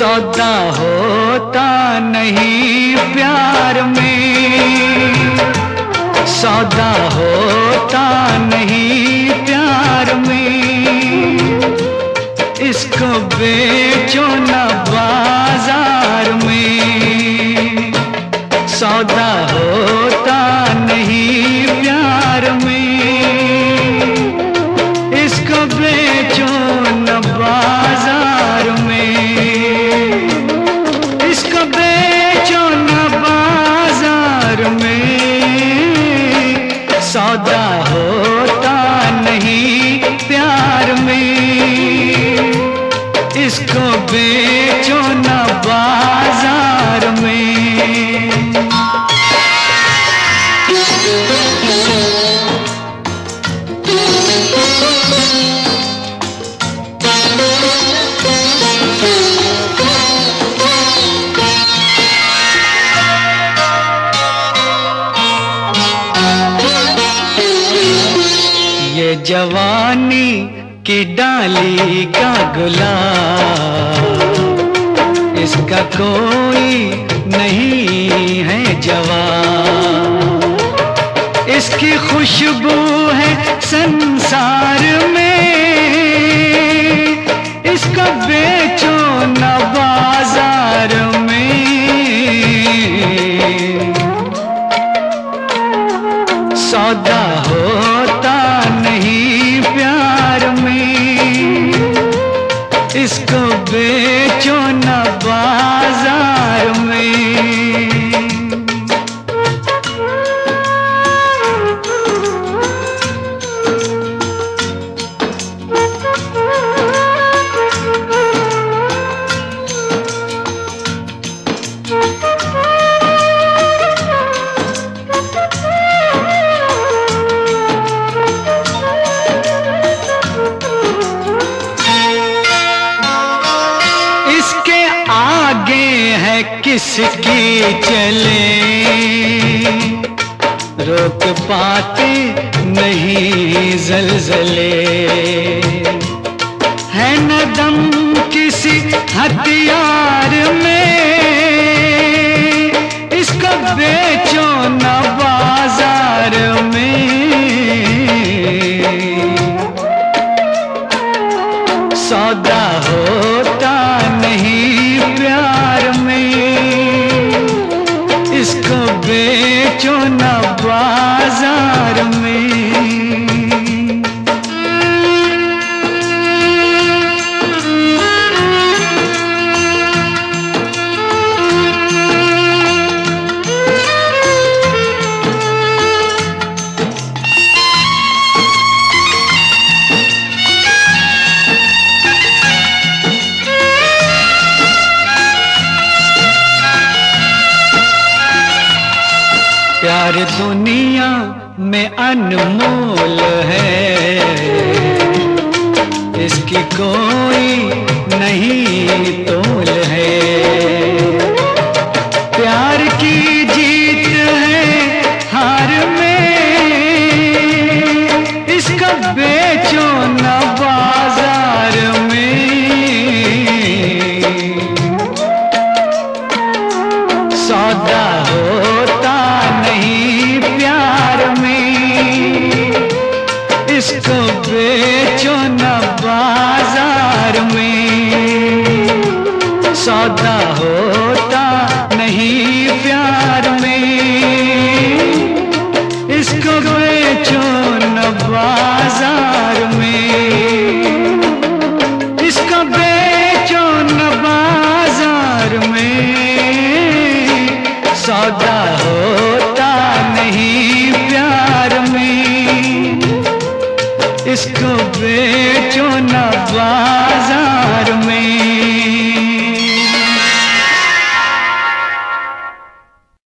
सौदा होता नहीं प्यार में, सौदा होता नहीं प्यार में। इसको बेचो न बाजार में, सौदा होता नहीं प्यार में। इसको बेचो न बाजार में, इसको बेचो न बाजार में। सौदा होता नहीं प्यार में, इसको बेचो न बाजार में। ये जवानी की डाली का गुलाब, इसका कोई नहीं है जवाब। इसकी खुशबू है संसार में, इसको बेचो न बाजार में। सौदा होता नहीं प्यार में, इसको बेचो न बाजार में। किसकी चले रोक पाते नहीं जलजले, है न दम किसी हथियार में। इसको बेचो न बाजार में, सौदा होता नहीं प्यार में। इसको बेचो न बाजार में। प्यार दुनिया में अनमोल है, इसकी कोई नहीं तोल है। प्यार की जीत है हार में, इसको बेचो न बाजार में। सौदा होता नहीं प्यार में, इसको बेचो न बाजार में। सौदा होता नहीं प्यार में, इसको बेचो न बाजार में। इसको बेचो न बाजार में। सौदा होता नहीं प्यार में, इसको बेचो न बाजार